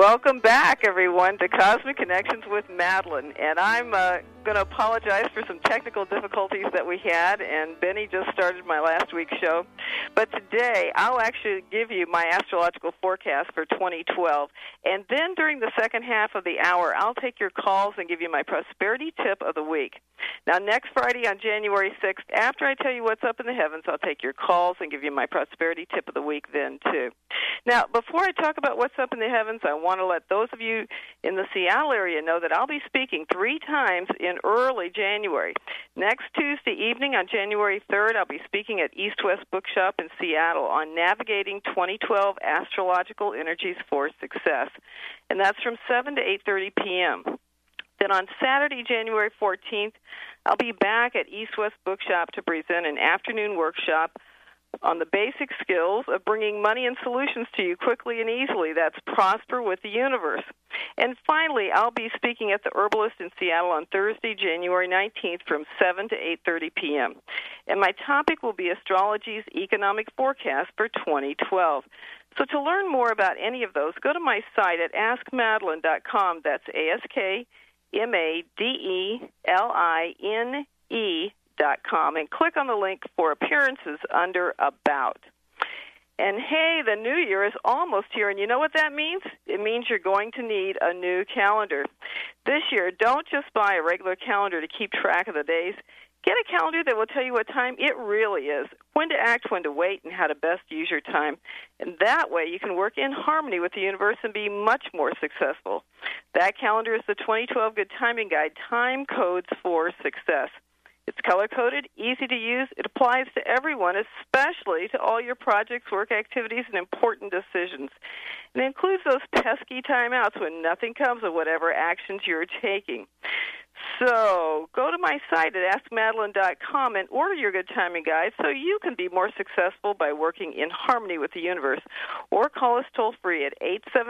Welcome back, everyone, to Cosmic Connections with Madeline. And I'm going to apologize for some technical difficulties that we had, and Benny just started my last week's show. But today, I'll actually give you my astrological forecast for 2012. And then during the second half of the hour, I'll take your calls and give you my prosperity tip of the week. Now, next Friday on January 6th, after I tell you what's up in the heavens, I'll take your calls and give you my prosperity tip of the week then, too. Now, before I talk about what's up in the heavens, I want to let those of you in the Seattle area know that I'll be speaking 3 times in early January. Next Tuesday evening on January 3rd, I'll be speaking at East West Bookshop in Seattle on Navigating 2012 Astrological Energies for Success. And that's from 7 to 8:30 p.m. Then on Saturday, January 14th, I'll be back at East West Bookshop to present an afternoon workshop on the basic skills of bringing money and solutions to you quickly and easily. That's Prosper with the Universe. And finally, I'll be speaking at the Herbalist in Seattle on Thursday, January 19th from 7 to 8:30 p.m. And my topic will be Astrology's Economic Forecast for 2012. So to learn more about any of those, go to my site at AskMadeline.com. That's AskMadeline.com and click on the link for appearances under About. And hey, the new year is almost here, and you know what that means? It means you're going to need a new calendar. This year, don't just buy a regular calendar to keep track of the days. Get a calendar that will tell you what time it really is, when to act, when to wait, and how to best use your time. And that way you can work in harmony with the universe and be much more successful. That calendar is the 2012 Good Timing Guide, Time Codes for Success. It's color-coded, easy to use. It applies to everyone, especially to all your projects, work activities, and important decisions. It includes those pesky timeouts when nothing comes of whatever actions you're taking. So go to my site at AskMadeline.com and order your Good Timing Guide so you can be more successful by working in harmony with the universe. Or call us toll-free at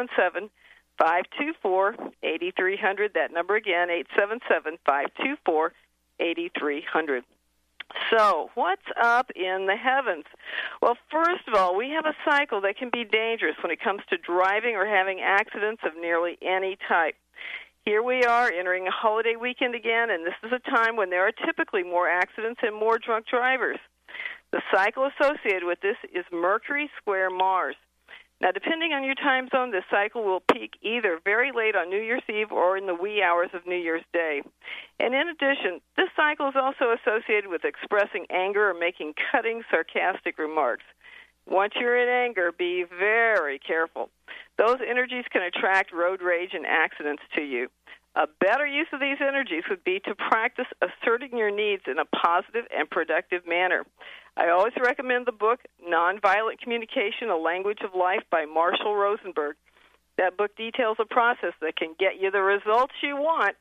877-524-8300. That number again, 877-524-8300. So, what's up in the heavens? Well, first of all, we have a cycle that can be dangerous when it comes to driving or having accidents of nearly any type. Here we are entering a holiday weekend again, and this is a time when there are typically more accidents and more drunk drivers. The cycle associated with this is Mercury square Mars. Now, depending on your time zone, this cycle will peak either very late on New Year's Eve or in the wee hours of New Year's Day. And in addition, this cycle is also associated with expressing anger or making cutting, sarcastic remarks. Once you're in anger, be very careful. Those energies can attract road rage and accidents to you. A better use of these energies would be to practice asserting your needs in a positive and productive manner. I always recommend the book, Nonviolent Communication, A Language of Life by Marshall Rosenberg. That book details a process that can get you the results you want.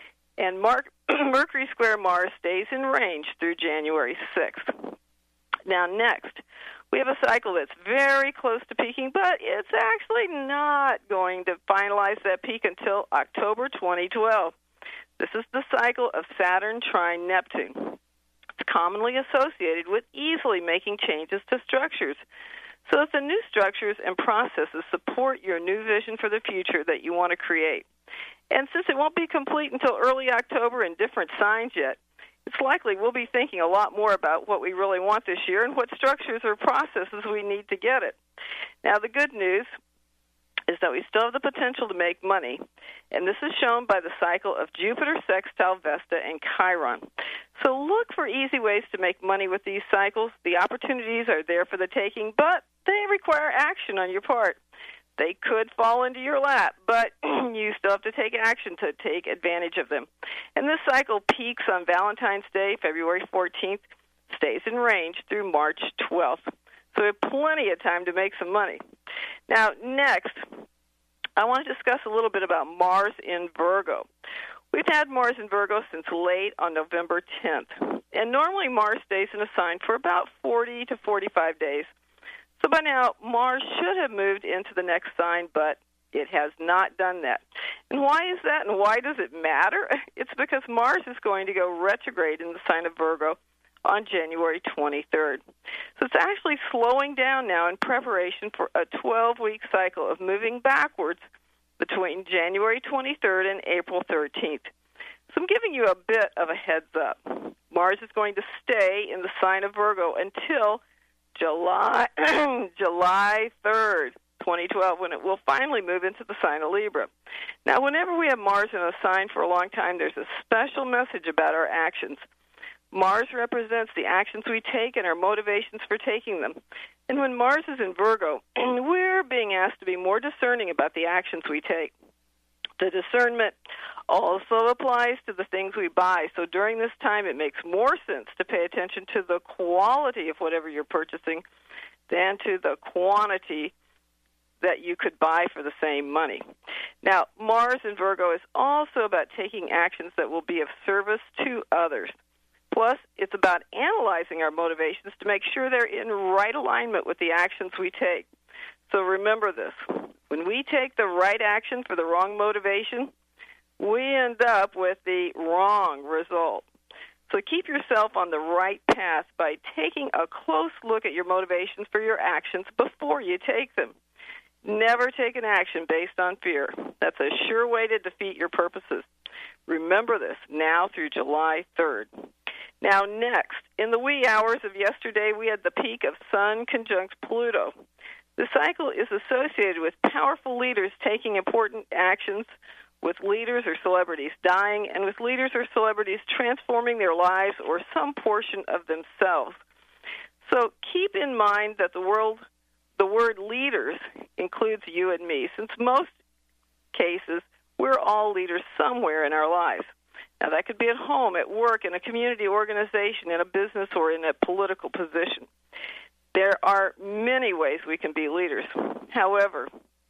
And Mercury square Mars stays in range through January 6th. Now, next, we have a cycle that's very close to peaking, but it's actually not going to finalize that peak until October 2012. This is the cycle of Saturn trine Neptune. It's commonly associated with easily making changes to structures. So that the new structures and processes support your new vision for the future that you want to create. And since it won't be complete until early October in different signs yet, it's likely we'll be thinking a lot more about what we really want this year and what structures or processes we need to get it. Now, the good news is that we still have the potential to make money, and this is shown by the cycle of Jupiter sextile Vesta and Chiron. So look for easy ways to make money with these cycles. The opportunities are there for the taking, but they require action on your part. They could fall into your lap, but you still have to take action to take advantage of them. And this cycle peaks on Valentine's Day, February 14th, stays in range through March 12th. So we have plenty of time to make some money. Now, next, I want to discuss a little bit about Mars in Virgo. We've had Mars in Virgo since late on November 10th. And normally Mars stays in a sign for about 40 to 45 days. So by now, Mars should have moved into the next sign, but it has not done that. And why is that, and why does it matter? It's because Mars is going to go retrograde in the sign of Virgo on January 23rd. So it's actually slowing down now in preparation for a 12-week cycle of moving backwards between January 23rd and April 13th. So I'm giving you a bit of a heads up. Mars is going to stay in the sign of Virgo until July 3rd, 2012, when it will finally move into the sign of Libra. Now, whenever we have Mars in a sign for a long time, there's a special message about our actions. Mars represents the actions we take and our motivations for taking them. And when Mars is in Virgo, we're being asked to be more discerning about the actions we take. The discernment also applies to the things we buy. So during this time, it makes more sense to pay attention to the quality of whatever you're purchasing than to the quantity that you could buy for the same money. Now, Mars in Virgo is also about taking actions that will be of service to others. Plus, it's about analyzing our motivations to make sure they're in right alignment with the actions we take. So remember this. When we take the right action for the wrong motivation, we end up with the wrong result. So keep yourself on the right path by taking a close look at your motivations for your actions before you take them. Never take an action based on fear. That's a sure way to defeat your purposes. Remember this now through July 3rd. Now next, in the wee hours of yesterday, we had the peak of Sun conjunct Pluto. The cycle is associated with powerful leaders taking important actions, with leaders or celebrities dying, and with leaders or celebrities transforming their lives or some portion of themselves. So keep in mind that the word leaders includes you and me, since most cases we're all leaders somewhere in our lives. Now, that could be at home, at work, in a community organization, in a business, or in a political position. There are many ways we can be leaders. However,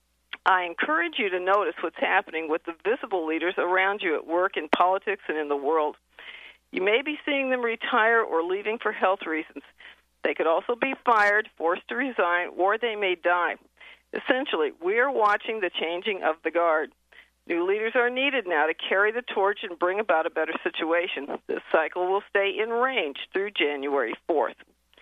I encourage you to notice what's happening with the visible leaders around you at work, in politics, and in the world. You may be seeing them retire or leaving for health reasons. They could also be fired, forced to resign, or they may die. Essentially, we're watching the changing of the guard. New leaders are needed now to carry the torch and bring about a better situation. This cycle will stay in range through January 4th.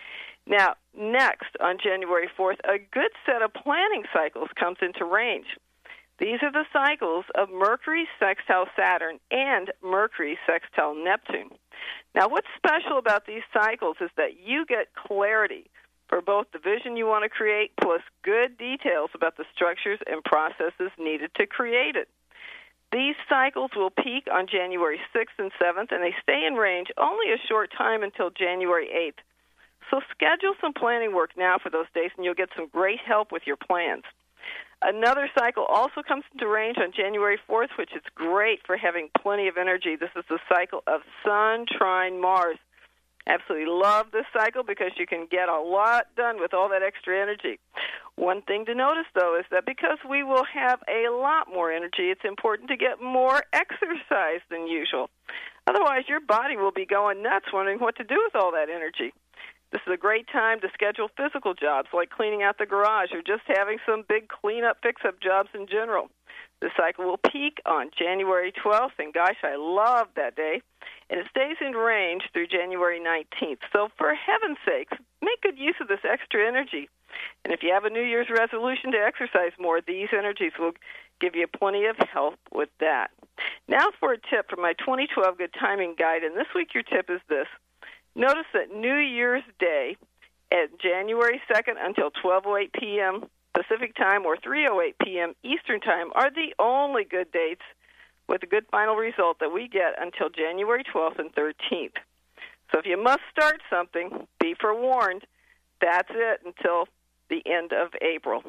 Now, next, on January 4th, a good set of planning cycles comes into range. These are the cycles of Mercury sextile Saturn and Mercury sextile Neptune. Now, what's special about these cycles is that you get clarity for both the vision you want to create plus good details about the structures and processes needed to create it. These cycles will peak on January 6th and 7th, and they stay in range only a short time until January 8th. So schedule some planning work now for those days, and you'll get some great help with your plans. Another cycle also comes into range on January 4th, which is great for having plenty of energy. This is the cycle of Sun trine Mars. Absolutely love this cycle because you can get a lot done with all that extra energy. One thing to notice, though, is that because we will have a lot more energy, it's important to get more exercise than usual. Otherwise, your body will be going nuts wondering what to do with all that energy. This is a great time to schedule physical jobs like cleaning out the garage or just having some big clean-up, fix-up jobs in general. The cycle will peak on January 12th, and gosh, I love that day. And it stays in range through January 19th. So for heaven's sakes, make good use of this extra energy. And if you have a New Year's resolution to exercise more, these energies will give you plenty of help with that. Now for a tip from my 2012 Good Timing Guide, and this week your tip is this. Notice that New Year's Day at January 2nd until 12:08 p.m. Pacific Time or 3:08 p.m. Eastern Time are the only good dates with a good final result that we get until January 12th and 13th. So if you must start something, be forewarned, that's it until the end of April.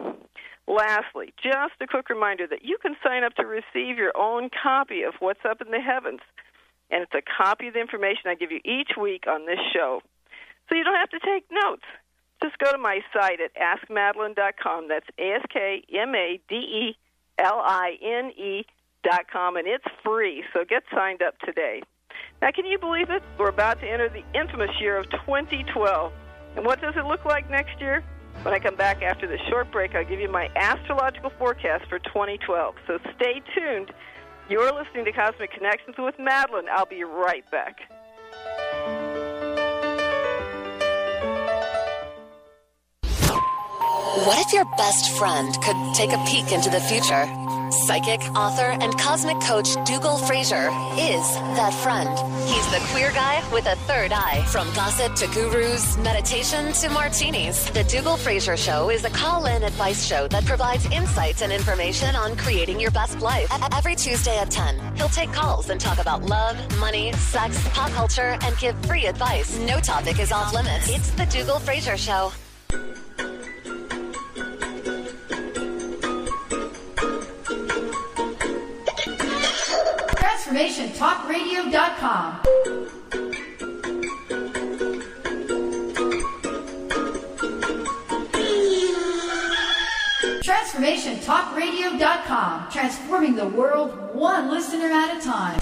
Lastly, just a quick reminder that you can sign up to receive your own copy of What's Up in the Heavens. And it's a copy of the information I give you each week on this show. So you don't have to take notes. Just go to my site at AskMadeline.com. That's AskMadeline.com, and it's free. So get signed up today. Now, can you believe it? We're about to enter the infamous year of 2012. And what does it look like next year? When I come back after this short break, I'll give you my astrological forecast for 2012. So stay tuned. You're listening to Cosmic Connections with Madeline. I'll be right back. What if your best friend could take a peek into the future? Psychic, author, and cosmic coach Dougal Fraser is that friend. He's the queer guy with a third eye. From gossip to gurus, meditation to martinis, the Dougal Fraser Show is a call-in advice show that provides insights and information on creating your best life. Every Tuesday at 10, he'll take calls and talk about love, money, sex, pop culture, and give free advice. No topic is off limits. It's the Dougal Fraser Show. TransformationTalkRadio.com. TransformationTalkRadio.com. Transforming the world one listener at a time.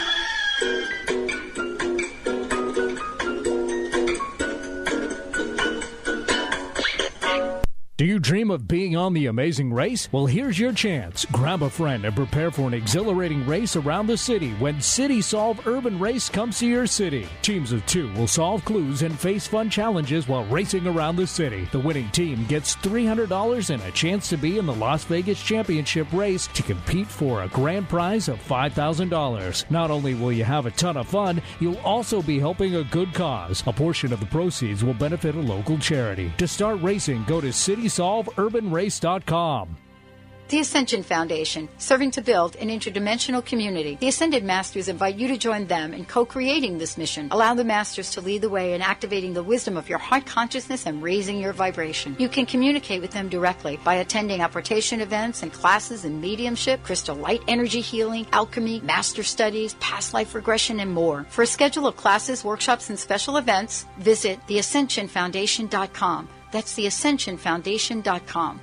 Do you dream of being on The Amazing Race? Well, here's your chance. Grab a friend and prepare for an exhilarating race around the city when City Solve Urban Race comes to your city. Teams of 2 will solve clues and face fun challenges while racing around the city. The winning team gets $300 and a chance to be in the Las Vegas Championship race to compete for a grand prize of $5,000. Not only will you have a ton of fun, you'll also be helping a good cause. A portion of the proceeds will benefit a local charity. To start racing, go to CitySolveUrbanRace.com. The Ascension Foundation, serving to build an interdimensional community. The Ascended Masters invite you to join them in co-creating this mission. Allow the Masters to lead the way in activating the wisdom of your heart consciousness and raising your vibration. You can communicate with them directly by attending apportation events and classes in mediumship, crystal light energy healing, alchemy, master studies, past life regression, and more. For a schedule of classes, workshops, and special events, visit theascensionfoundation.com. That's theascensionfoundation.com.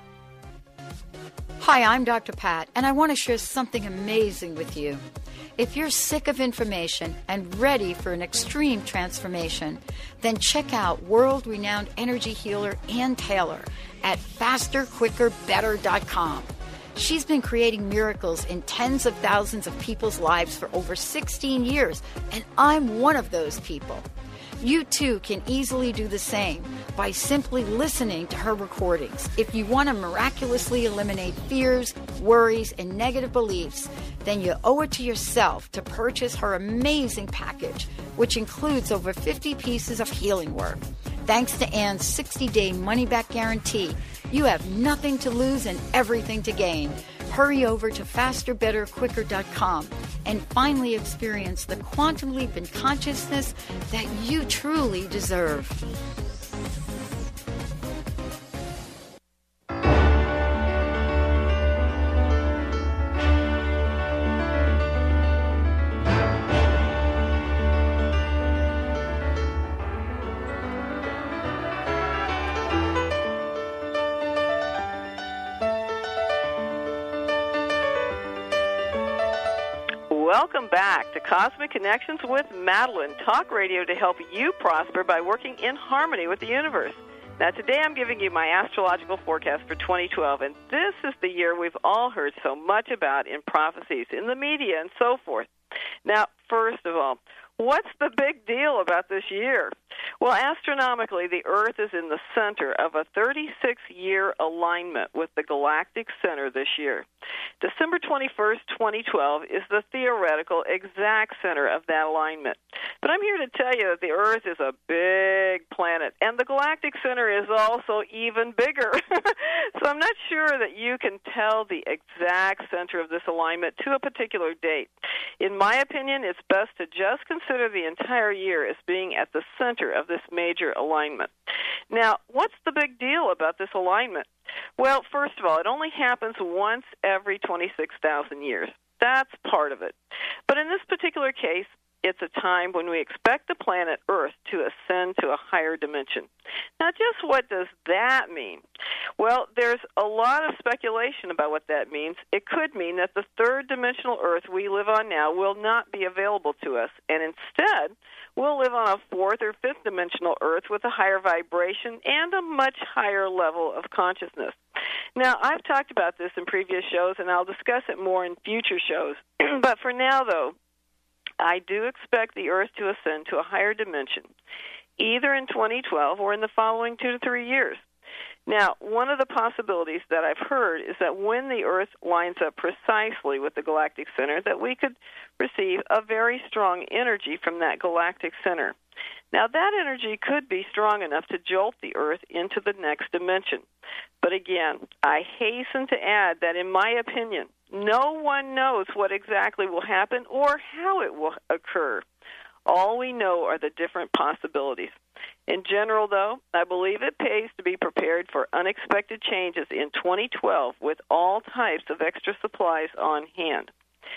Hi, I'm Dr. Pat, and I want to share something amazing with you. If you're sick of information and ready for an extreme transformation, then check out world-renowned energy healer Ann Taylor at fasterquickerbetter.com. She's been creating miracles in tens of thousands of people's lives for over 16 years, and I'm one of those people. You too can easily do the same by simply listening to her recordings. If you want to miraculously eliminate fears, worries, and negative beliefs, then you owe it to yourself to purchase her amazing package, which includes over 50 pieces of healing work. Thanks to Ann's 60-day money-back guarantee, you have nothing to lose and everything to gain. Hurry over to fasterbetterquicker.com and finally experience the quantum leap in consciousness that you truly deserve. Welcome back to Cosmic Connections with Madeline, talk radio to help you prosper by working in harmony with the universe. Now, today I'm giving you my astrological forecast for 2012, and this is the year we've all heard so much about in prophecies, in the media, and so forth. Now, first of all, what's the big deal about this year? Well, astronomically, the Earth is in the center of a 36-year alignment with the galactic center this year. December 21st, 2012 is the theoretical exact center of that alignment. But I'm here to tell you that the Earth is a big planet, and the galactic center is also even bigger. So I'm not sure that you can tell the exact center of this alignment to a particular date. In my opinion, it's best to just consider the entire year as being at the center of this major alignment. Now, what's the big deal about this alignment? Well, first of all, it only happens once every 26,000 years. That's part of it. But in this particular case, it's a time when we expect the planet Earth to ascend to a higher dimension. Now, just what does that mean? Well, there's a lot of speculation about what that means. It could mean that the third dimensional Earth we live on now will not be available to us, and instead we'll live on a fourth or fifth dimensional Earth with a higher vibration and a much higher level of consciousness. Now, I've talked about this in previous shows, and I'll discuss it more in future shows. But for now, though, I do expect the Earth to ascend to a higher dimension, either in 2012 or in the following 2 to 3 years. Now, one of the possibilities that I've heard is that when the Earth lines up precisely with the galactic center, that we could receive a very strong energy from that galactic center. Now, that energy could be strong enough to jolt the Earth into the next dimension. But again, I hasten to add that, in my opinion, no one knows what exactly will happen or how it will occur. All we know are the different possibilities. In general, though, I believe it pays to be prepared for unexpected changes in 2012 with all types of extra supplies on hand.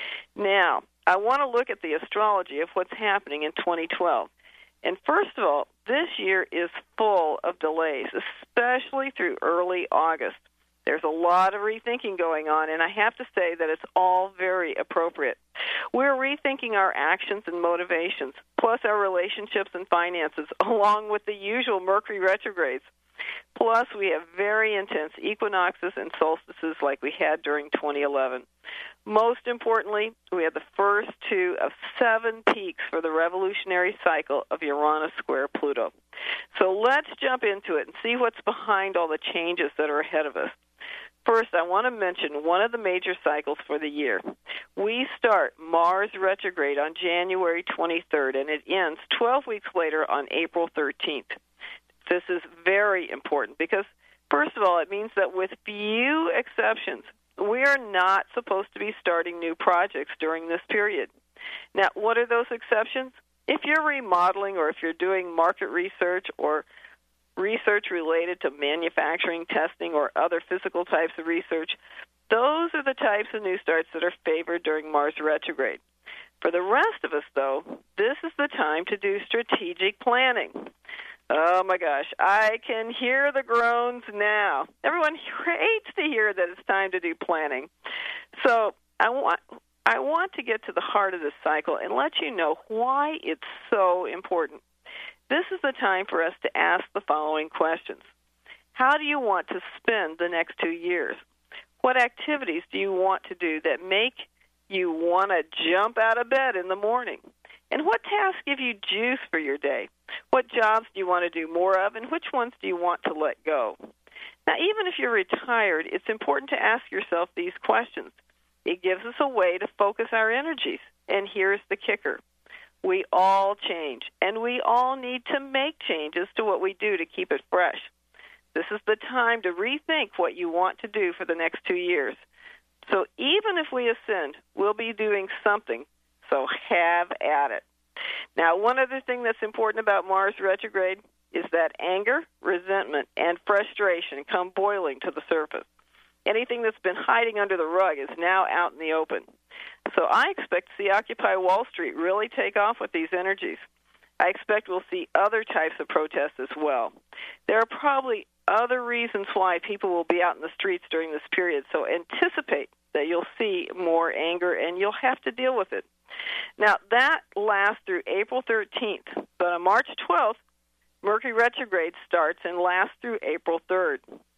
Now, I want to look at the astrology of what's happening in 2012. And first of all, this year is full of delays, especially through early August. There's a lot of rethinking going on, and I have to say that it's all very appropriate. We're rethinking our actions and motivations, plus our relationships and finances, along with the usual Mercury retrogrades. Plus, we have very intense equinoxes and solstices like we had during 2011. Most importantly, we have the first 2 of 7 peaks for the revolutionary cycle of Uranus square Pluto. So let's jump into it and see what's behind all the changes that are ahead of us. First, I want to mention one of the major cycles for the year. We start Mars retrograde on January 23rd, and it ends 12 weeks later on April 13th. This is very important because, first of all, it means that with few exceptions, we are not supposed to be starting new projects during this period. Now, what are those exceptions? If you're remodeling or if you're doing market research or research related to manufacturing, testing, or other physical types of research, those are the types of new starts that are favored during Mars retrograde. For the rest of us, though, this is the time to do strategic planning. Oh, my gosh, I can hear the groans now. Everyone hates to hear that it's time to do planning. So I want to get to the heart of this cycle and let you know why it's so important. This is the time for us to ask the following questions. How do you want to spend the next 2 years? What activities do you want to do that make you want to jump out of bed in the morning? And what tasks give you juice for your day? What jobs do you want to do more of, and which ones do you want to let go? Now, even if you're retired, it's important to ask yourself these questions. It gives us a way to focus our energies. And here's the kicker. We all change, and we all need to make changes to what we do to keep it fresh. This is the time to rethink what you want to do for the next 2 years. So even if we ascend, we'll be doing something, so have at it. Now, one other thing that's important about Mars retrograde is that anger, resentment, and frustration come boiling to the surface. Anything that's been hiding under the rug is now out in the open. So I expect to see Occupy Wall Street really take off with these energies. I expect we'll see other types of protests as well. There are probably other reasons why people will be out in the streets during this period, so anticipate that you'll see more anger and you'll have to deal with it. Now, that lasts through April 13th, but on March 12th, Mercury retrograde starts and lasts through April 3rd.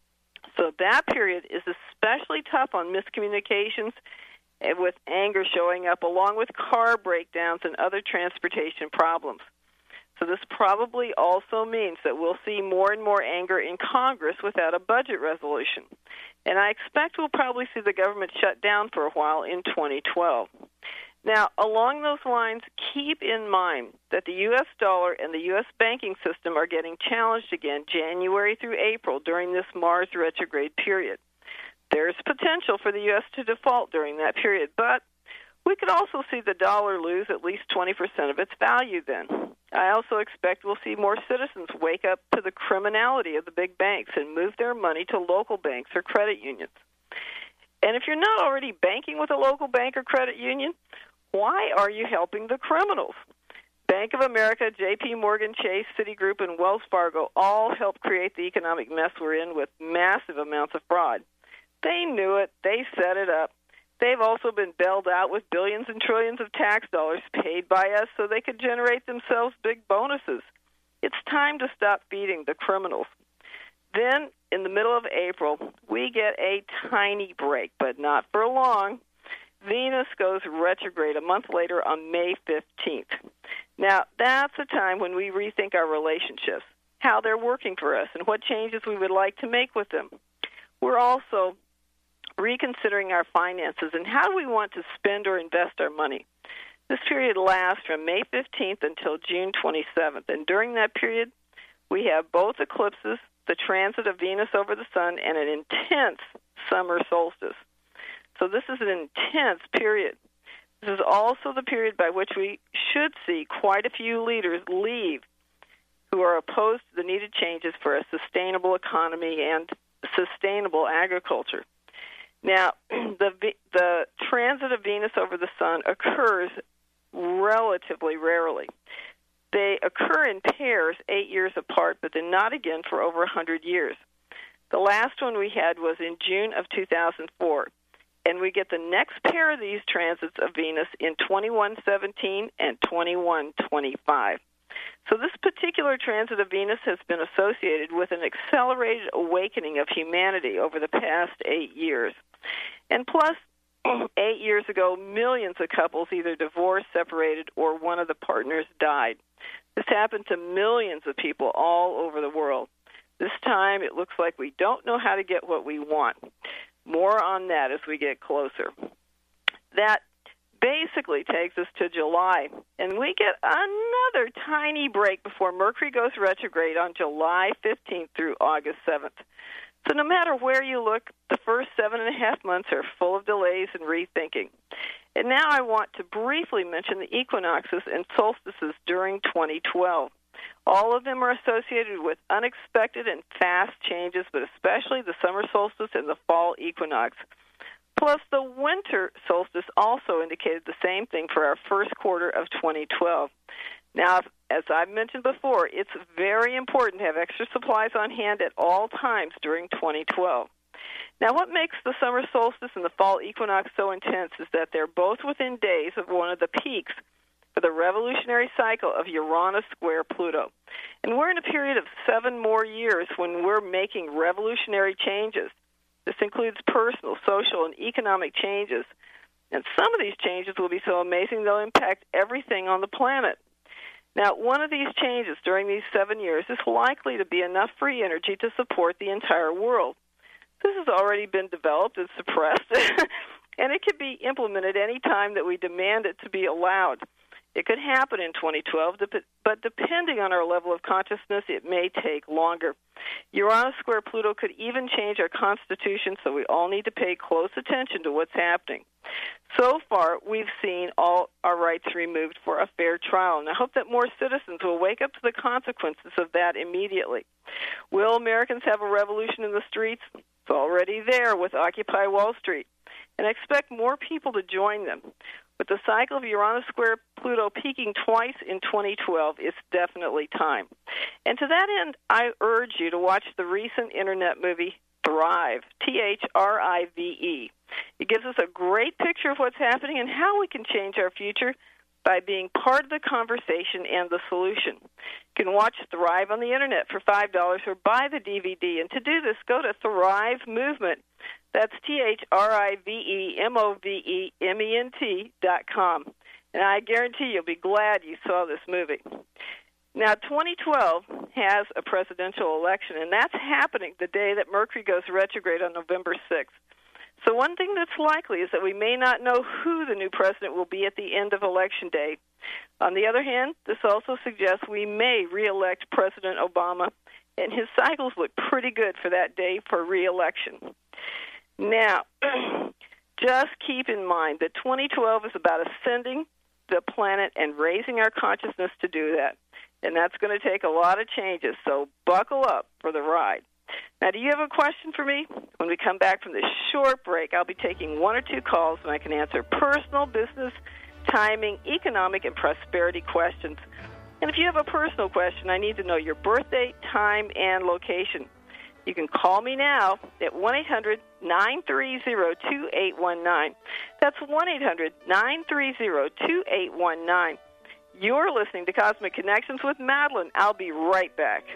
So that period is especially tough on miscommunications and with anger showing up, along with car breakdowns and other transportation problems. So this probably also means that we'll see more and more anger in Congress without a budget resolution. And I expect we'll probably see the government shut down for a while in 2012. Now, along those lines, keep in mind that the U.S. dollar and the U.S. banking system are getting challenged again January through April during this Mars retrograde period. There's potential for the U.S. to default during that period, but we could also see the dollar lose at least 20% of its value then. I also expect we'll see more citizens wake up to the criminality of the big banks and move their money to local banks or credit unions. And if you're not already banking with a local bank or credit union, why are you helping the criminals? Bank of America, J.P. Morgan Chase, Citigroup, and Wells Fargo all helped create the economic mess we're in with massive amounts of fraud. They knew it. They set it up. They've also been bailed out with billions and trillions of tax dollars paid by us so they could generate themselves big bonuses. It's time to stop feeding the criminals. Then, in the middle of April, we get a tiny break, but not for long. Venus goes retrograde a month later on May 15th. Now, that's a time when we rethink our relationships. how they're working for us and what changes we would like to make with them. We're also reconsidering our finances and how do we want to spend or invest our money. This period lasts from May 15th until June 27th, and during that period, we have both eclipses, the transit of Venus over the sun, and an intense summer solstice. So this is an intense period. This is also the period by which we should see quite a few leaders leave who are opposed to the needed changes for a sustainable economy and sustainable agriculture. Now, the transit of Venus over the sun occurs relatively rarely. They occur in pairs 8 years apart, but then not again for over 100 years. The last one we had was in June of 2004, and we get the next pair of these transits of Venus in 2117 and 2125. So this particular transit of Venus has been associated with an accelerated awakening of humanity over the past 8 years. And plus, 8 years ago, millions of couples either divorced, separated, or one of the partners died. This happened to millions of people all over the world. This time, it looks like we don't know how to get what we want. More on that as we get closer. That basically takes us to July, and we get another tiny break before Mercury goes retrograde on July 15th through August 7th. So no matter where you look, the first 7.5 months are full of delays and rethinking. And now I want to briefly mention the equinoxes and solstices during 2012. All of them are associated with unexpected and fast changes, but especially the summer solstice and the fall equinox. Plus, the winter solstice also indicated the same thing for our first quarter of 2012. Now, as I've mentioned before, it's very important to have extra supplies on hand at all times during 2012. Now, what makes the summer solstice and the fall equinox so intense is that they're both within days of one of the peaks for the revolutionary cycle of Uranus square Pluto. And we're in a period of 7 more years when we're making revolutionary changes. This includes personal, social, and economic changes. And some of these changes will be so amazing they'll impact everything on the planet. Now, one of these changes during these 7 years is likely to be enough free energy to support the entire world. This has already been developed and suppressed, and it can be implemented any time that we demand it to be allowed. It could happen in 2012, but depending on our level of consciousness, it may take longer. Uranus square Pluto could even change our Constitution, so we all need to pay close attention to what's happening. So far, we've seen all our rights removed for a fair trial, and I hope that more citizens will wake up to the consequences of that immediately. Will Americans have a revolution in the streets? It's already there with Occupy Wall Street, and I expect more people to join them. With the cycle of Uranus square Pluto peaking twice in 2012, it's definitely time. And to that end, I urge you to watch the recent internet movie Thrive, Thrive. It gives us a great picture of what's happening and how we can change our future by being part of the conversation and the solution. You can watch Thrive on the internet for $5 or buy the DVD. And to do this, go to Thrive Movement. That's ThriveMovement.com. And I guarantee you'll be glad you saw this movie. Now, 2012 has a presidential election, and that's happening the day that Mercury goes retrograde on November 6th. So one thing that's likely is that we may not know who the new president will be at the end of Election Day. On the other hand, this also suggests we may re-elect President Obama, and his cycles look pretty good for that day for re-election. Now, just keep in mind that 2012 is about ascending the planet and raising our consciousness to do that. And that's going to take a lot of changes, so buckle up for the ride. Now, do you have a question for me? When we come back from this short break, I'll be taking 1 or 2 calls, and I can answer personal, business, timing, economic, and prosperity questions. And if you have a personal question, I need to know your birth date, time, and location. You can call me now at 1-800-930-2819. That's 1-800-930-2819. You're listening to Cosmic Connections with Madeline. I'll be right back.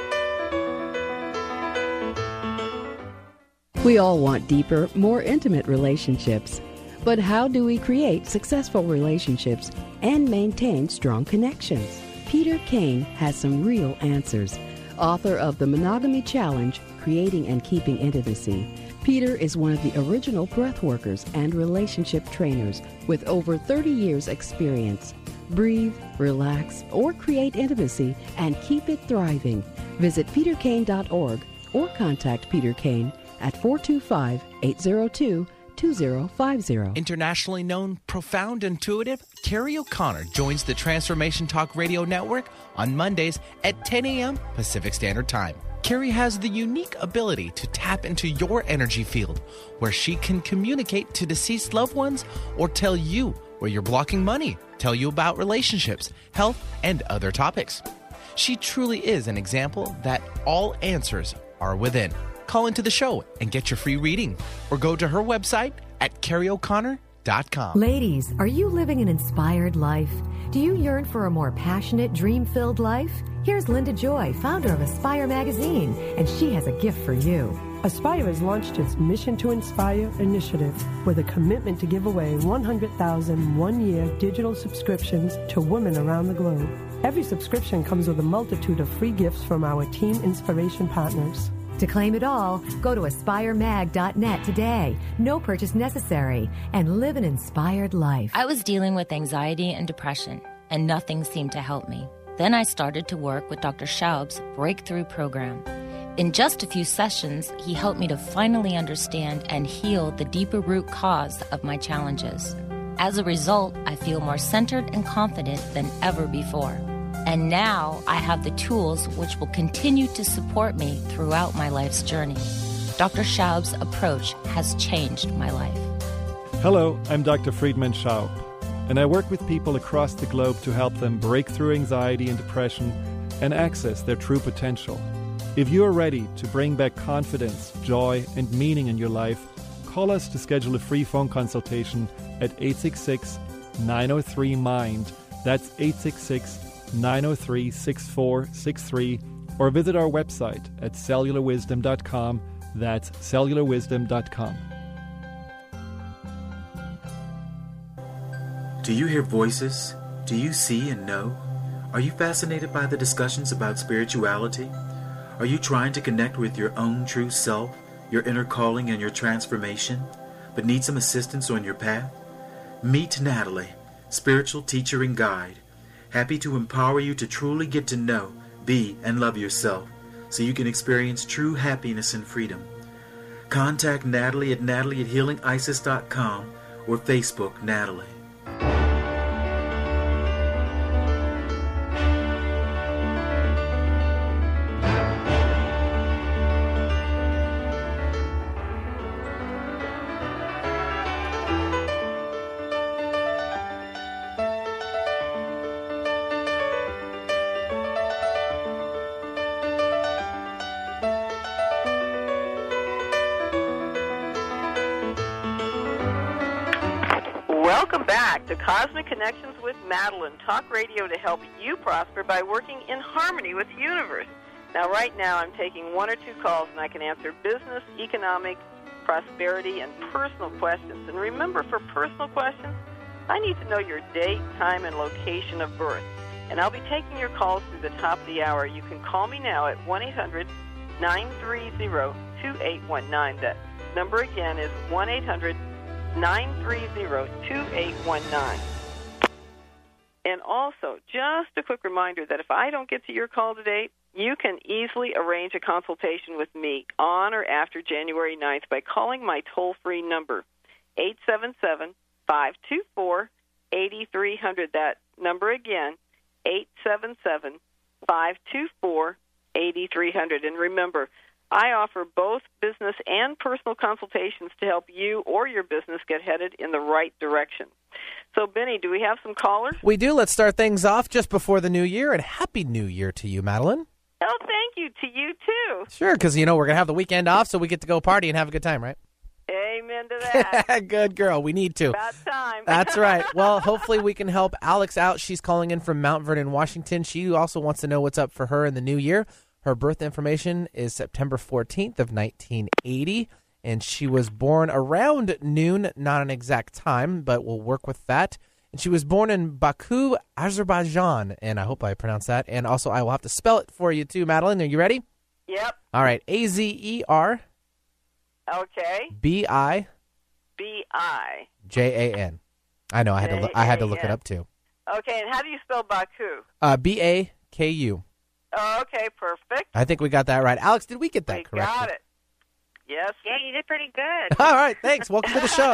We all want deeper, more intimate relationships. But how do we create successful relationships and maintain strong connections? Peter Kane has some real answers. Author of The Monogamy Challenge, Creating and Keeping Intimacy, Peter is one of the original breathworkers and relationship trainers with over 30 years' experience. Breathe, relax, or create intimacy and keep it thriving. Visit peterkane.org or contact Peter Kane at 425-802-2050. Internationally known, profound, intuitive, Carrie O'Connor joins the Transformation Talk Radio Network on Mondays at 10 a.m. Pacific Standard Time. Carrie has the unique ability to tap into your energy field, where she can communicate to deceased loved ones or tell you where you're blocking money, tell you about relationships, health, and other topics. She truly is an example that all answers are within. Call into the show and get your free reading, or go to her website at carrieoconnor.com. Ladies, are you living an inspired life? Do you yearn for a more passionate, dream-filled life? Here's Linda Joy, founder of Aspire Magazine, and she has a gift for you. Aspire has launched its Mission to Inspire initiative with a commitment to give away 100,000 one-year digital subscriptions to women around the globe. Every subscription comes with a multitude of free gifts from our Team Inspiration partners. To claim it all, go to aspiremag.net today. No purchase necessary, and live an inspired life. I was dealing with anxiety and depression, and nothing seemed to help me. Then I started to work with Dr. Schaub's Breakthrough Program. In just a few sessions, he helped me to finally understand and heal the deeper root cause of my challenges. As a result, I feel more centered and confident than ever before. And now I have the tools which will continue to support me throughout my life's journey. Dr. Schaub's approach has changed my life. Hello, I'm Dr. Friedman Schaub, and I work with people across the globe to help them break through anxiety and depression and access their true potential. If you are ready to bring back confidence, joy, and meaning in your life, call us to schedule a free phone consultation at 866-903-MIND. That's 866-903-6463, or visit our website at cellularwisdom.com. That's cellularwisdom.com. Do you hear voices? Do you see and know? Are you fascinated by the discussions about spirituality? Are you trying to connect with your own true self, your inner calling and your transformation, but need some assistance on your path? Meet Natalie, spiritual teacher and guide. Happy to empower you to truly get to know, be, and love yourself so you can experience true happiness and freedom. Contact Natalie at natalie@healingisis.com or Facebook Natalie. Welcome back to Cosmic Connections with Madeline, talk radio to help you prosper by working in harmony with the universe. Now, right now, I'm taking one or two calls, and I can answer business, economic, prosperity, and personal questions. And remember, for personal questions, I need to know your date, time, and location of birth. And I'll be taking your calls through the top of the hour. You can call me now at 1-800-930-2819. That number again is 1-800-930-2819. And also, just a quick reminder that if I don't get to your call today, you can easily arrange a consultation with me on or after January 9th by calling my toll-free number, 877-524-8300. That number again, 877-524-8300. And remember, I offer both business and personal consultations to help you or your business get headed in the right direction. So, Benny, do we have some callers? We do. Let's start things off just before the new year, and Happy New Year to you, Madeline. Oh, thank you. To you, too. Sure, because, we're going to have the weekend off, so we get to go party and have a good time, right? Amen to that. Good girl. We need to. About time. That's right. Well, hopefully we can help Alex out. She's calling in from Mount Vernon, Washington. She also wants to know what's up for her in the new year. Her birth information is September 14th of 1980, and she was born around noon, not an exact time, but we'll work with that. And she was born in Baku, Azerbaijan, and I hope I pronounced that. And also, I will have to spell it for you, too, Madeline. Are you ready? Yep. All right. A-Z-E-R. Okay. B-I. B-I. J-A-N. I know. I had to look it up, too. Okay, and how do you spell Baku? B-A-K-U. Oh, okay, perfect. I think we got that right. Alex, did we get that correct? We got it. Yes. Yeah, you did pretty good. All right, thanks. Welcome to the show.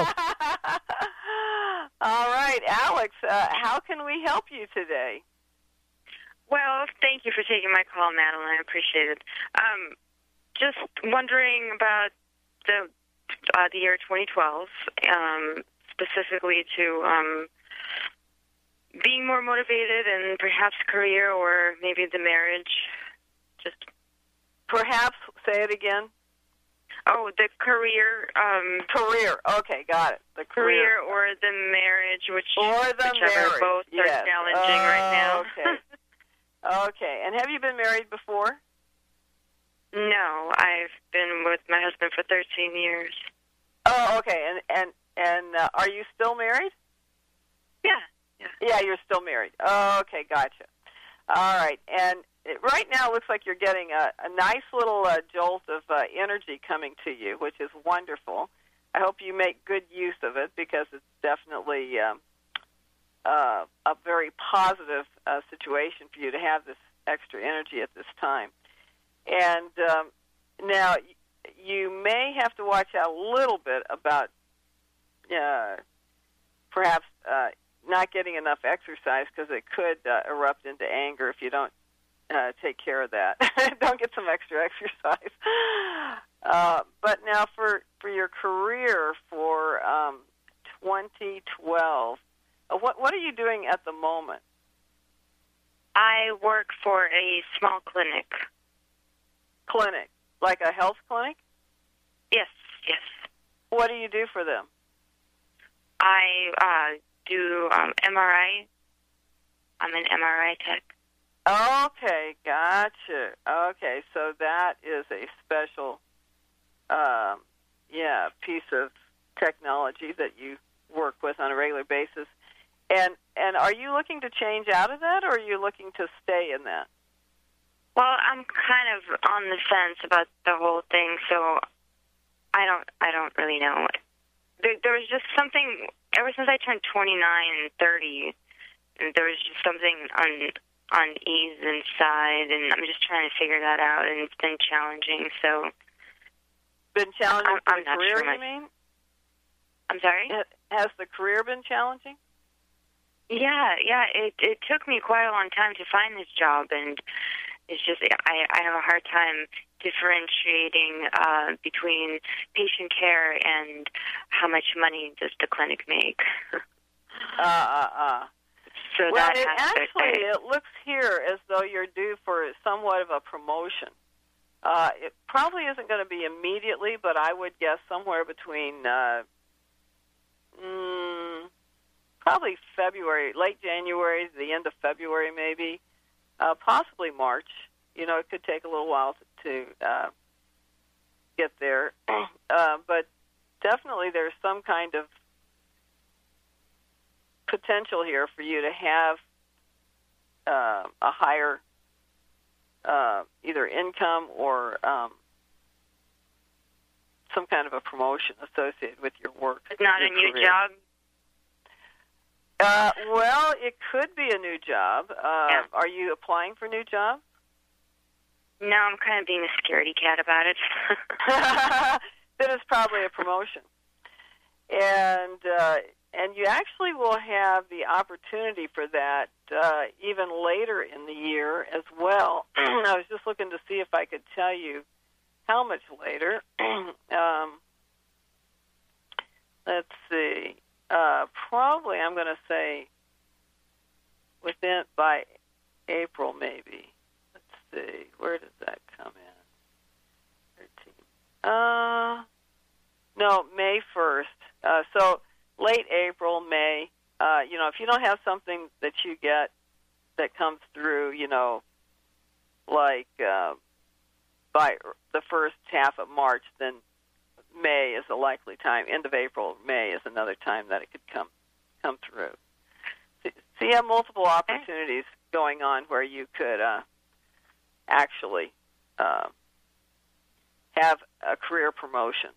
All right, Alex, how can we help you today? Well, thank you for taking my call, Madeline. I appreciate it. Just wondering about the year 2012, specifically to being more motivated and perhaps career or maybe the marriage. Just perhaps say it again. Oh, the career. Career. Okay, got it. The career or the marriage, whichever marriage. Both are challenging right now. Okay. Okay. And have you been married before? No, I've been with my husband for 13 years. Oh, okay. And are you still married? Yeah. Yeah, you're still married. Oh, okay, gotcha. All right. And right now it looks like you're getting a nice little jolt of energy coming to you, which is wonderful. I hope you make good use of it because it's definitely a very positive situation for you to have this extra energy at this time. And now you may have to watch out a little bit about perhaps not getting enough exercise because it could erupt into anger if you don't take care of that. Don't get some extra exercise. But now for your career for 2012, what are you doing at the moment? I work for a small clinic. Clinic? Like a health clinic? Yes. What do you do for them? I do MRI. I'm an MRI tech. Okay, gotcha. Okay, so that is a special, piece of technology that you work with on a regular basis. And are you looking to change out of that, or are you looking to stay in that? Well, I'm kind of on the fence about the whole thing, so I don't really know. There was just something ever since I turned 29 and 30. There was just something unease inside, and I'm just trying to figure that out, and it's been challenging. So, been challenging for the career, sure you mean? I'm sorry? Has the career been challenging? Yeah. It took me quite a long time to find this job, and it's just I have a hard time differentiating between patient care and how much money does the clinic make. So well, that it looks here as though you're due for somewhat of a promotion. It probably isn't going to be immediately, but I would guess somewhere between probably February, late January, the end of February maybe, possibly March. You know, it could take a little while to get there. But definitely there's some kind of potential here for you to have a higher either income or some kind of a promotion associated with your work. It's not a new job? Well, it could be a new job. Are you applying for new jobs? No, I'm kind of being a scaredy cat about it. Then it's probably a promotion. And you actually will have the opportunity for that even later in the year as well. I was just looking to see if I could tell you how much later. Let's see. Probably I'm going to say by April maybe. Let's see. Where does that come in? 13. No, May 1st. So late April, May. If you don't have something that you get that comes through, like by the first half of March, then May is a likely time. End of April, May is another time that it could come through. So you have multiple opportunities going on where you could actually have a career promotion.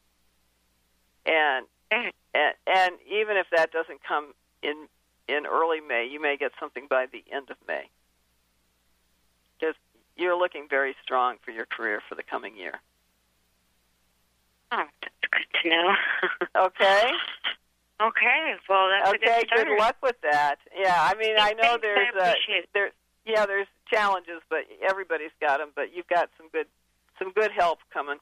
And even if that doesn't come in early May, you may get something by the end of May. Because you're looking very strong for your career for the coming year. Oh, that's good to know. Okay. Okay. Well, that's a good start. Good luck with that. Yeah, I mean, I know there's challenges, but everybody's got them. But you've got some good help coming.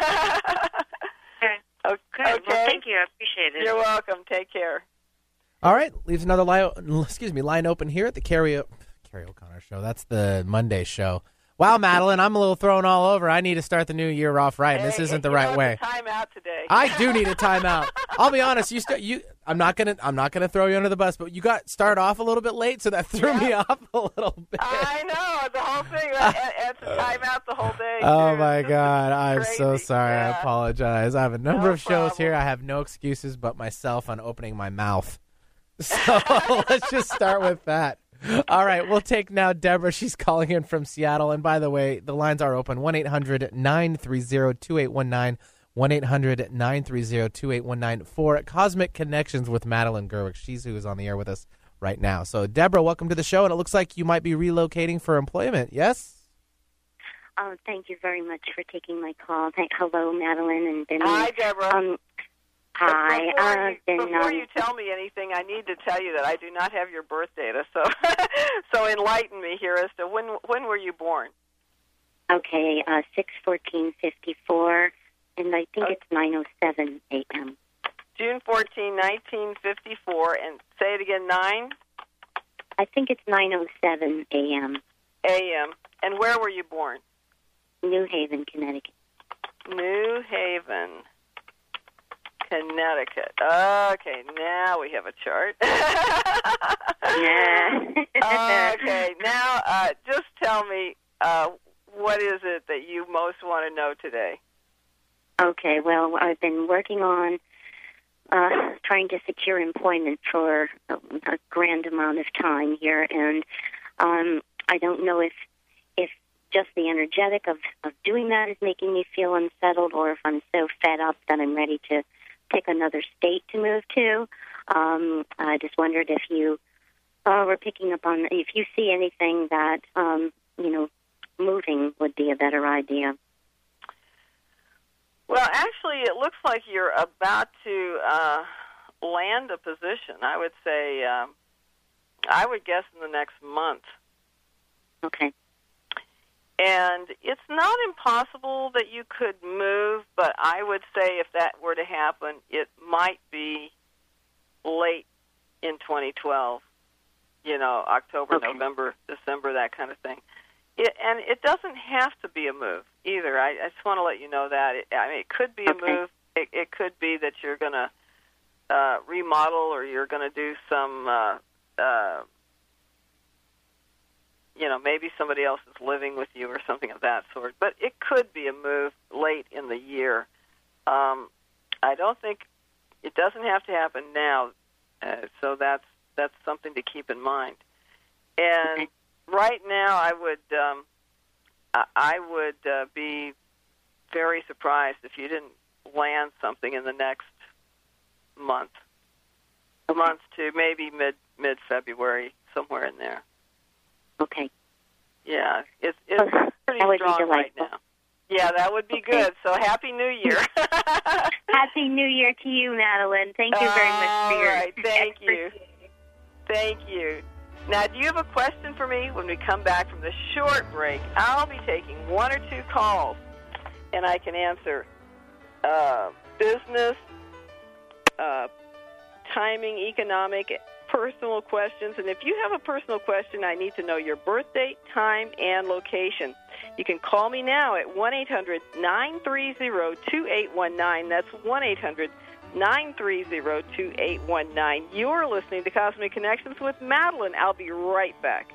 Okay. Good. Well, thank you. I appreciate it. You're welcome. Take care. All right, leaves another line open here at the Carrie O'Connor Show. That's the Monday show. Wow, Madeline, I'm a little thrown all over. I need to start the new year off right. This isn't the right way. Time out today. I do need a timeout. I'll be honest. I'm not gonna throw you under the bus, but you started off a little bit late, so that threw me off a little bit. I know the whole thing. It's a timeout the whole day. Oh too. my God, I'm crazy. so sorry. Yeah. I apologize. I have a number of shows problem. here. I have no excuses but myself on opening my mouth. So let's just start with that. All right, we'll take now Deborah. She's calling in from Seattle. And by the way, the lines are open, 1-800-930-2819, 1-800-930-2819 for Cosmic Connections with Madeline Gerwick. She's who is on the air with us right now. So, Deborah, welcome to the show. And it looks like you might be relocating for employment, yes? Oh, thank you very much for taking my call. Hello, Madeline and Benny. Hi, Deborah. Hi. Before you tell me anything, I need to tell you that I do not have your birth data. So, so enlighten me here as to when were you born? Okay, 6/14/54, and I think it's 9:07 a.m. June 14, 1954, and say it again, 9? I think it's 9:07 a.m. A.m. And where were you born? New Haven, Connecticut. New Haven, Connecticut. Okay, now we have a chart. Okay, now just tell me, what is it that you most want to know today? Okay, well, I've been working on trying to secure employment for a grand amount of time here, and I don't know if just the energetic of doing that is making me feel unsettled, or if I'm so fed up that I'm ready to pick another state to move to. I just wondered if you were picking up on, if you see anything that, moving would be a better idea. Well, actually, it looks like you're about to land a position. I would say, I would guess in the next month. Okay. And it's not impossible that you could move, but I would say if that were to happen, it might be late in 2012, October, okay. November, December, that kind of thing. And it doesn't have to be a move either. I just want to let you know that. It could be a move. It could be that you're going to remodel, or you're going to do some maybe somebody else is living with you or something of that sort. But it could be a move late in the year. I don't think it doesn't have to happen now, so that's something to keep in mind. And right now, I would be very surprised if you didn't land something in the next month to maybe mid-February, somewhere in there. Okay. Yeah, it's pretty strong right now. Yeah, that would be good. So Happy New Year. Happy New Year to you, Madeline. Thank you very much for your Thank you. Thank you. Now, do you have a question for me when we come back from the short break? I'll be taking one or two calls, and I can answer business, timing, economic, personal questions. And if you have a personal question, I need to know your birth date, time, and location. You can call me now at 1-800-930-2819. That's 1-800-930-2819. You're listening to Cosmic Connections with Madeline. I'll be right back.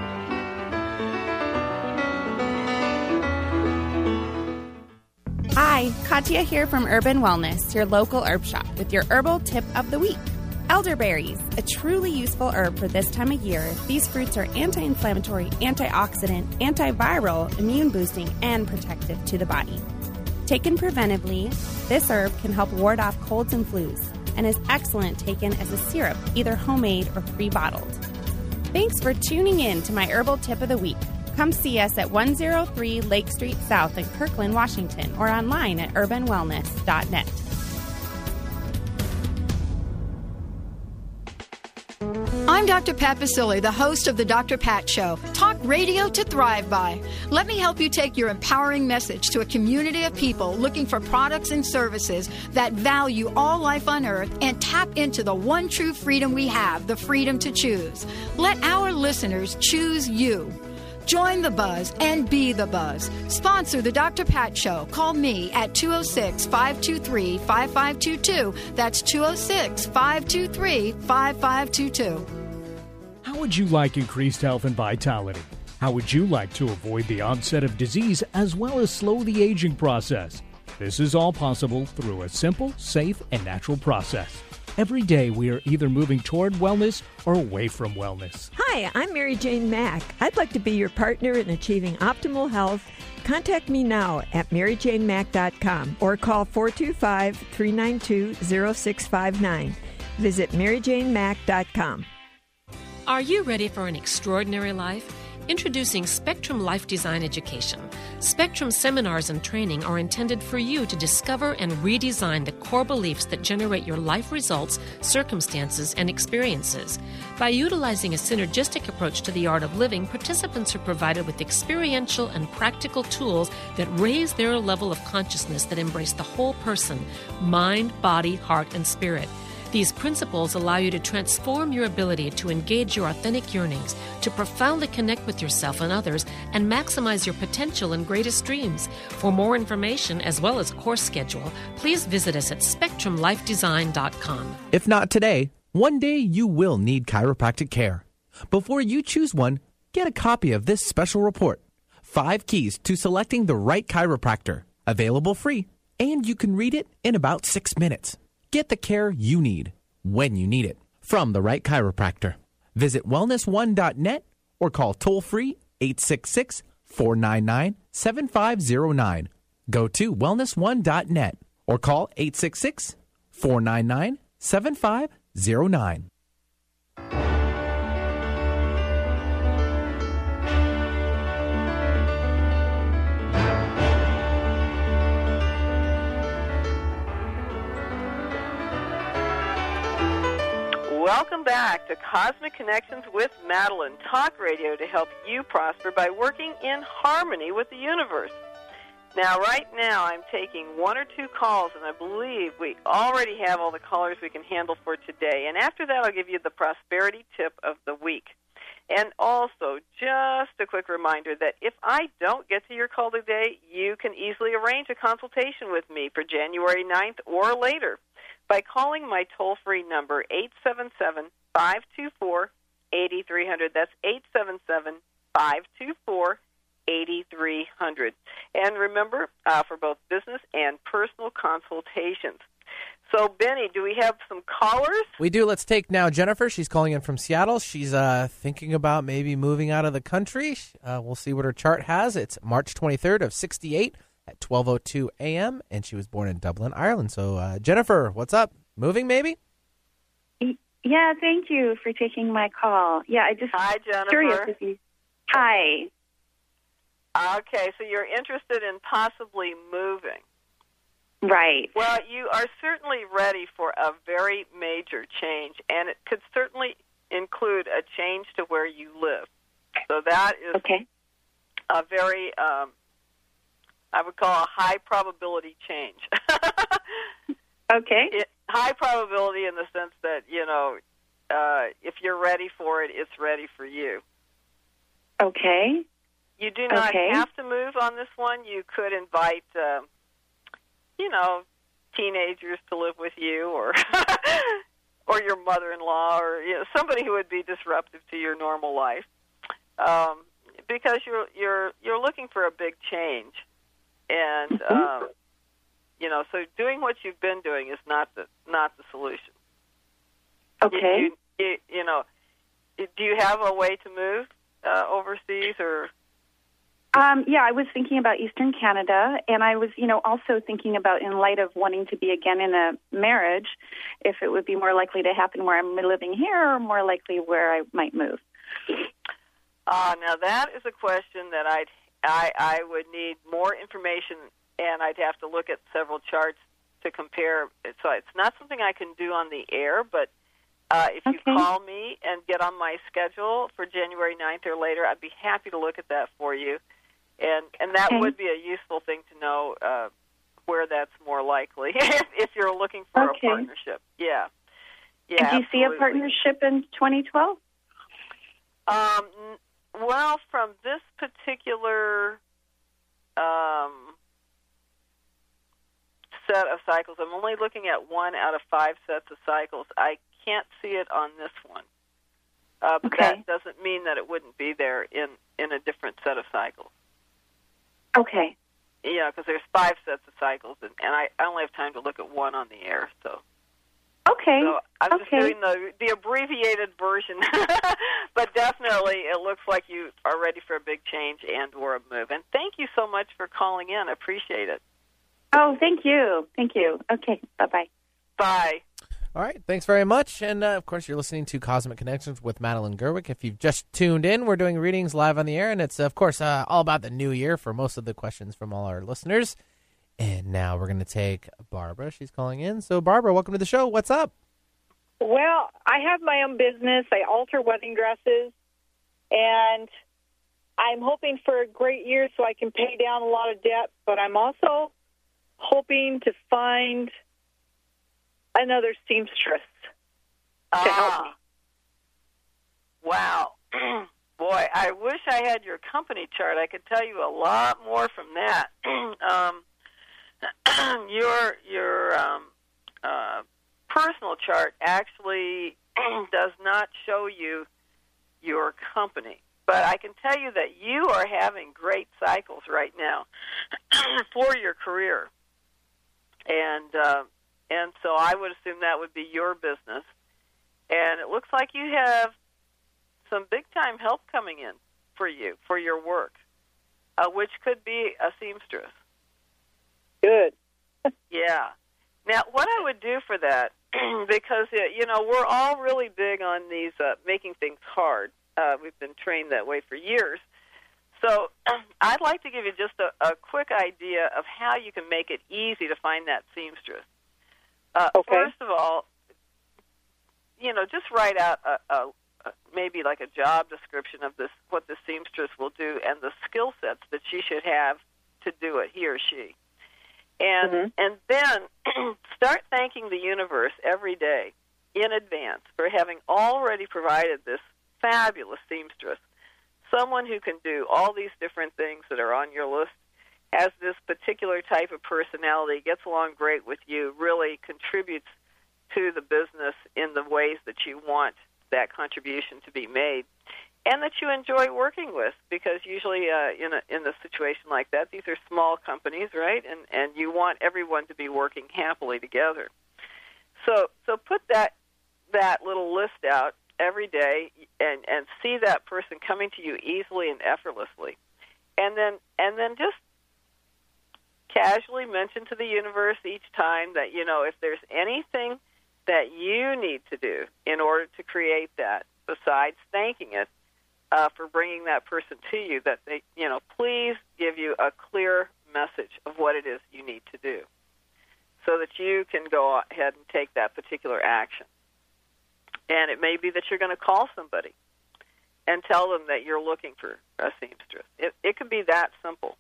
Hi, Hi, Katya here from Urban Wellness, your local herb shop, with your herbal tip of the week. Elderberries, a truly useful herb for this time of year. These fruits are anti-inflammatory, antioxidant, antiviral, immune-boosting, and protective to the body. Taken preventively, this herb can help ward off colds and flus and is excellent taken as a syrup, either homemade or pre-bottled. Thanks for tuning in to my herbal tip of the week. Come see us at 103 Lake Street South in Kirkland, Washington, or online at urbanwellness.net. I'm Dr. Pat Baccili, the host of The Dr. Pat Show, talk radio to thrive by. Let me help you take your empowering message to a community of people looking for products and services that value all life on earth and tap into the one true freedom we have, the freedom to choose. Let our listeners choose you. Join the buzz and be the buzz. Sponsor The Dr. Pat Show. Call me at 206-523-5522. That's 206-523-5522. How would you like increased health and vitality? How would you like to avoid the onset of disease as well as slow the aging process? This is all possible through a simple, safe, and natural process. Every day we are either moving toward wellness or away from wellness. Hi, I'm Mary Jane Mack. I'd like to be your partner in achieving optimal health. Contact me now at maryjanemack.com or call 425-392-0659. Visit maryjanemack.com. Are you ready for an extraordinary life? Introducing Spectrum Life Design Education. Spectrum seminars and training are intended for you to discover and redesign the core beliefs that generate your life results, circumstances, and experiences. By utilizing a synergistic approach to the art of living, participants are provided with experiential and practical tools that raise their level of consciousness that embrace the whole person, mind, body, heart, and spirit. These principles allow you to transform your ability to engage your authentic yearnings, to profoundly connect with yourself and others, and maximize your potential and greatest dreams. For more information, as well as course schedule, please visit us at SpectrumLifeDesign.com. If not today, one day you will need chiropractic care. Before you choose one, get a copy of this special report. 5 keys to selecting the right chiropractor. Available free, and you can read it in about 6 minutes. Get the care you need, when you need it, from the right chiropractor. Visit wellness1.net or call toll-free 866-499-7509. Go to wellness1.net or call 866-499-7509. Welcome back to Cosmic Connections with Madeline, talk radio to help you prosper by working in harmony with the universe. Now, right now, I'm taking 1 or 2 calls, and I believe we already have all the callers we can handle for today. And after that, I'll give you the prosperity tip of the week. And also, just a quick reminder that if I don't get to your call today, you can easily arrange a consultation with me for January 9th or later by calling my toll-free number, 877-524-8300. That's 877-524-8300. And remember, for both business and personal consultations. So, Benny, do we have some callers? We do. Let's take now Jennifer. She's calling in from Seattle. She's thinking about maybe moving out of the country. We'll see what her chart has. It's March 23rd of 68 at 12:02 a.m., and she was born in Dublin, Ireland. So, Jennifer, what's up? Moving, maybe? Yeah, thank you for taking my call. Yeah, I just Hi, Jennifer. Curious if you. Hi. Okay, so you're interested in possibly moving. Right. Well, you are certainly ready for a very major change, and it could certainly include a change to where you live. So that is a very, I would call a high probability change. High probability in the sense that, if you're ready for it, it's ready for you. Okay. You do not have to move on this one. You could invite, teenagers to live with you, or or your mother-in-law, or somebody who would be disruptive to your normal life, because you're looking for a big change, and So doing what you've been doing is not the solution. Okay. Do you have a way to move overseas or? Yeah, I was thinking about Eastern Canada, and I was, also thinking about, in light of wanting to be again in a marriage, if it would be more likely to happen where I'm living here or more likely where I might move. Now that is a question that I would need more information, and I'd have to look at several charts to compare. So it's not something I can do on the air, but if you call me and get on my schedule for January 9th or later, I'd be happy to look at that for you. And that would be a useful thing to know where that's more likely if you're looking for a partnership. Yeah. And do you see a partnership in 2012? Well, from this particular set of cycles, I'm only looking at 1 out of 5 sets of cycles. I can't see it on this one. But that doesn't mean that it wouldn't be there in a different set of cycles. Okay. Yeah, because there's 5 sets of cycles, and I only have time to look at 1 on the air. So. Okay. So I'm just doing the abbreviated version, but definitely it looks like you are ready for a big change and or a move. And thank you so much for calling in. I appreciate it. Oh, thank you. Thank you. Okay, bye-bye. Bye. All right, thanks very much. And, of course, you're listening to Cosmic Connections with Madeline Gerwick. If you've just tuned in, we're doing readings live on the air, and it's, of course, all about the new year for most of the questions from all our listeners. And now we're going to take Barbara. She's calling in. So, Barbara, welcome to the show. What's up? Well, I have my own business. I alter wedding dresses, and I'm hoping for a great year so I can pay down a lot of debt, but I'm also hoping to find another seamstress to help me. Wow. Boy, I wish I had your company chart. I could tell you a lot more from that. Your personal chart actually does not show you your company. But I can tell you that you are having great cycles right now for your career. And so I would assume that would be your business. And it looks like you have some big-time help coming in for you, for your work, which could be a seamstress. Good. Yeah. Now, what I would do for that, because, we're all really big on these making things hard. We've been trained that way for years. So I'd like to give you just a quick idea of how you can make it easy to find that seamstress. First of all, just write out maybe like a job description of what the seamstress will do and the skill sets that she should have to do it, he or she. And then start thanking the universe every day in advance for having already provided this fabulous seamstress, someone who can do all these different things that are on your list, has this particular type of personality, gets along great with you, really contributes to the business in the ways that you want that contribution to be made, and that you enjoy working with, because usually in a situation like that, these are small companies, right? And you want everyone to be working happily together. So put that little list out every day and see that person coming to you easily and effortlessly. And then just casually mention to the universe each time that, if there's anything that you need to do in order to create that, besides thanking it for bringing that person to you, that they, please give you a clear message of what it is you need to do so that you can go ahead and take that particular action. And it may be that you're going to call somebody and tell them that you're looking for a seamstress. It could be that simple.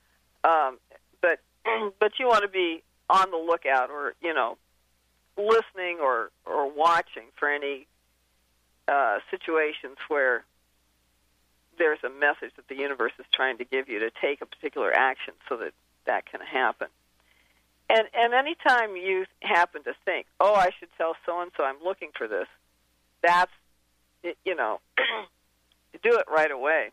But you want to be on the lookout, or listening or watching for any situations where there's a message that the universe is trying to give you to take a particular action so that can happen. And anytime you happen to think, I should tell so-and-so I'm looking for this, that's, do it right away.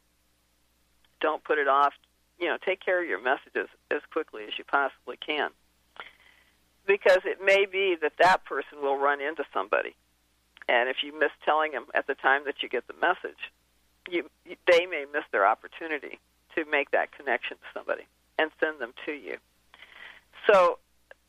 Don't put it off. Take care of your messages as quickly as you possibly can. because it may be that person will run into somebody. And if you miss telling them at the time that you get the message, they may miss their opportunity to make that connection to somebody and send them to you. So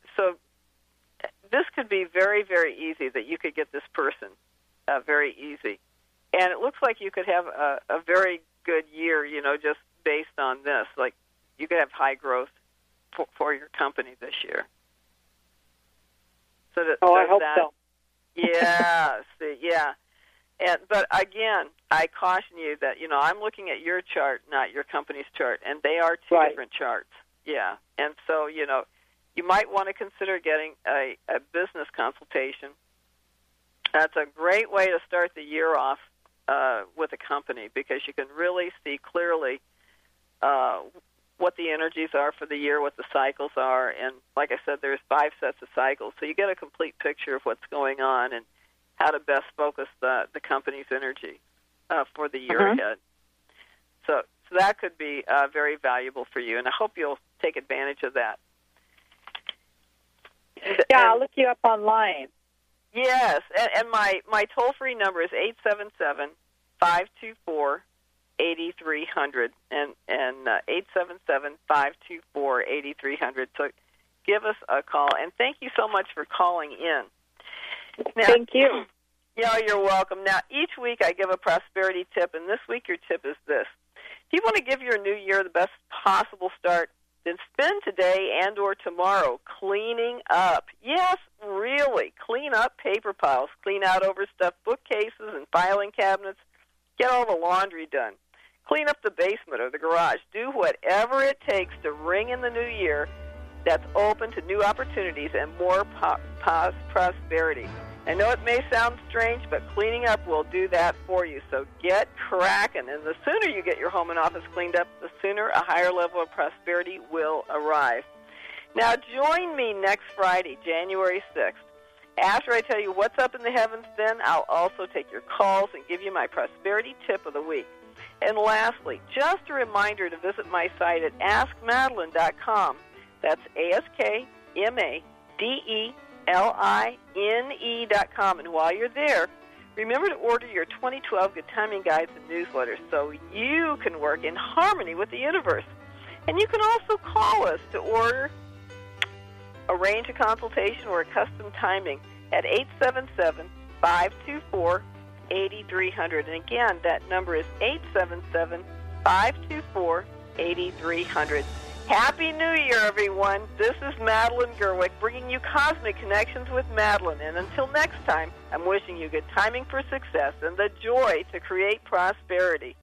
this could be very, very easy, that you could get this person very easy. And it looks like you could have a very good year, just based on this. Like, you could have high growth for your company this year. So I hope so. Yeah, yeah. But again, I caution you that, I'm looking at your chart, not your company's chart, and they are two different charts. Yeah. And so, you might want to consider getting a business consultation. That's a great way to start the year off with a company, because you can really see clearly what the energies are for the year, what the cycles are. And like I said, there's 5 sets of cycles. So you get a complete picture of what's going on and how to best focus the company's energy for the year ahead. So that could be very valuable for you, and I hope you'll take advantage of that. Yeah, I'll look you up online. Yes, and my toll-free number is 877-524-8300, and 877-524-8300. So give us a call, and thank you so much for calling in. Now, thank you. You're welcome. Now, each week I give a prosperity tip, and this week your tip is this. If you want to give your new year the best possible start, then spend today and or tomorrow cleaning up. Yes, really. Clean up paper piles. Clean out overstuffed bookcases and filing cabinets. Get all the laundry done. Clean up the basement or the garage. Do whatever it takes to ring in the new year that's open to new opportunities and more prosperity. I know it may sound strange, but cleaning up will do that for you. So get cracking. And the sooner you get your home and office cleaned up, the sooner a higher level of prosperity will arrive. Now, join me next Friday, January 6th. After I tell you what's up in the heavens, then I'll also take your calls and give you my prosperity tip of the week. And lastly, just a reminder to visit my site at AskMadeline.com. That's AskMadeline.com. And while you're there, remember to order your 2012 Good Timing Guides and newsletters so you can work in harmony with the universe. And you can also call us to arrange a consultation or a custom timing at 877-524-8300. And again, that number is 877-524-8300. Happy New Year, everyone. This is Madeline Gerwick bringing you Cosmic Connections with Madeline. And until next time, I'm wishing you good timing for success and the joy to create prosperity.